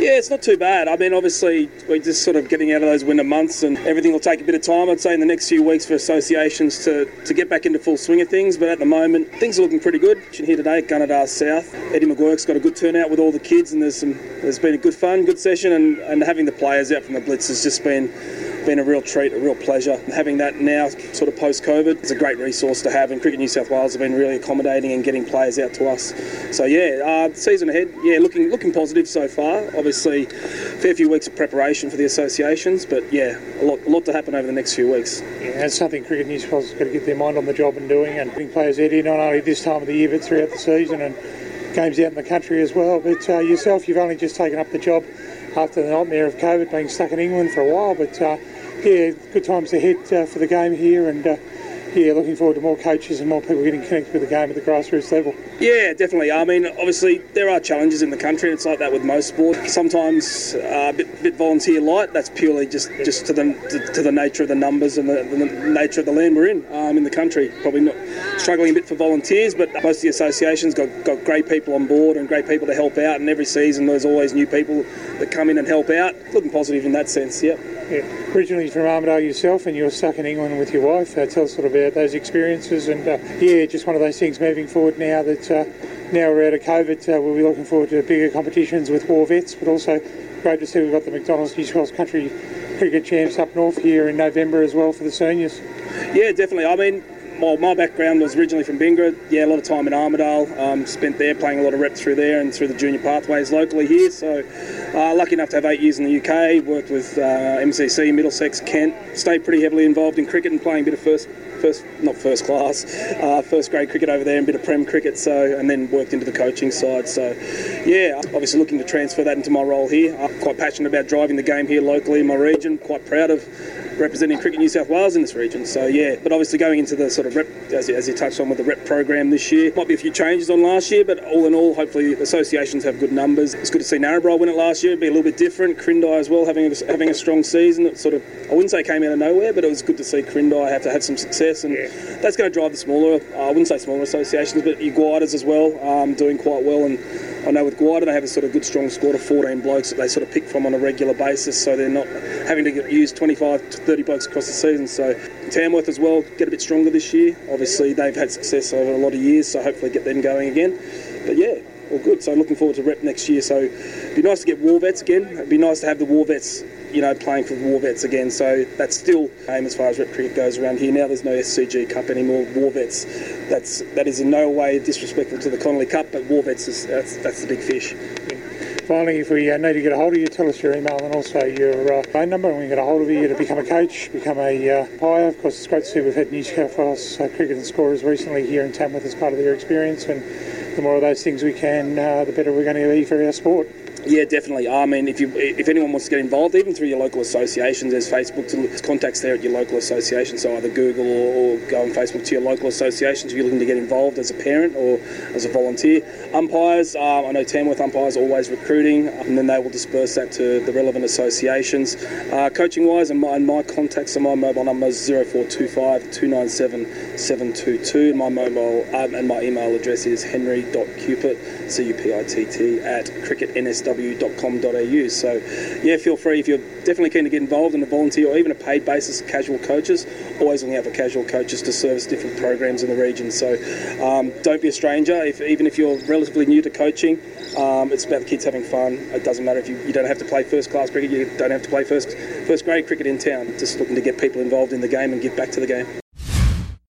Yeah, it's not too bad. I mean, obviously, we're just sort of getting out of those winter months and everything will take a bit of time, I'd say, in the next few weeks for associations to get back into full swing of things. But at the moment, things are looking pretty good. Here today at Gunnedah South, Eddie McGuirk's got a good turnout with all the kids, and there's been a good fun, good session, and having the players out from the Blitz has just been a real treat, a real pleasure. Having that now, sort of post-COVID, it's a great resource to have, and Cricket New South Wales have been really accommodating and getting players out to us. So season ahead, looking positive so far. Obviously, a fair few weeks of preparation for the associations, but a lot to happen over the next few weeks. Yeah, it's something Cricket New South Wales has got to get their mind on the job and doing, and getting players out here not only this time of the year but throughout the season, and games out in the country as well. But yourself, you've only just taken up the job after the nightmare of COVID, being stuck in England for a while, but good times ahead for the game here, and looking forward to more coaches and more people getting connected with the game at the grassroots level. Yeah, definitely. I mean, obviously there are challenges in the country. It's like that with most sports. Sometimes a bit volunteer light. That's purely just to the nature of the numbers and the nature of the land we're in the country. Probably not struggling a bit for volunteers, but most of the associations got great people on board and great people to help out. And every season there's always new people that come in and help out. Looking positive in that sense. Yep. Yeah. Originally from Armidale yourself, and you were stuck in England with your wife. Tell us sort of about those experiences, and just one of those things moving forward now that now we're out of COVID. We'll be looking forward to bigger competitions with war vets, but also great to see we've got the McDonald's New South Wales Country Cricket Champs up north here in November as well for the seniors. Yeah, definitely. I mean, my background was originally from Bingra. Yeah, a lot of time in Armidale. Spent there playing a lot of reps through there and through the junior pathways locally here. So lucky enough to have 8 years in the UK. Worked with MCC, Middlesex, Kent. Stayed pretty heavily involved in cricket and playing a bit of first grade cricket over there and a bit of Prem cricket. So, and then worked into the coaching side. So obviously looking to transfer that into my role here. I'm quite passionate about driving the game here locally in my region. Quite proud of representing Cricket New South Wales in this region. So but obviously going into the sort of rep, as you touched on with the rep program this year, might be a few changes on last year, but all in all, hopefully associations have good numbers. It's good to see Narrabri win it last year. It'd be a little bit different. Crindai as well, having a strong season. It sort of, I wouldn't say came out of nowhere, but it was good to see Crindai have to have some success, and that's going to drive the smaller, I wouldn't say smaller associations, but your Guaidas as well, doing quite well. And I know with Guaida they have a sort of good strong squad of 14 blokes that they sort of pick from on a regular basis, so they're not having to use 25 to 30 blokes across the season. So Tamworth as well get a bit stronger this year. Obviously they've had success over a lot of years, so hopefully get them going again. But all good. So looking forward to rep next year. So it'd be nice to get war vets again. It'd be nice to have the war vets, playing for war vets again. So that's still aim as far as rep cricket goes around here. Now there's no SCG Cup anymore. War vets, that is in no way disrespectful to the Connolly Cup, but war vets that's the big fish. Finally, if we need to get a hold of you, tell us your email and also your phone number, and we can get a hold of you to become a coach, become a umpire. Of course, it's great to see we've had New South Wales cricket and scorers recently here in Tamworth as part of their experience, and the more of those things we can, the better we're going to be for our sport. Yeah, definitely. I mean, if anyone wants to get involved, even through your local associations, there's Facebook contacts there at your local association. So either Google or go on Facebook to your local associations if you're looking to get involved as a parent or as a volunteer. Umpires, I know Tamworth umpires are always recruiting, and then they will disperse that to the relevant associations. Coaching wise, and my contacts and my mobile number is 0425 297 722. My mobile and my email address is henry.cupitt, CUPITT, at cricketnsw.com.au. So feel free, if you're definitely keen to get involved in a volunteer or even a paid basis, casual coaches, always looking out for casual coaches to service different programs in the region. So don't be a stranger. Even if you're relatively new to coaching, it's about the kids having fun. It doesn't matter if you don't have to play first class cricket, you don't have to play first grade cricket in town. Just looking to get people involved in the game and give back to the game.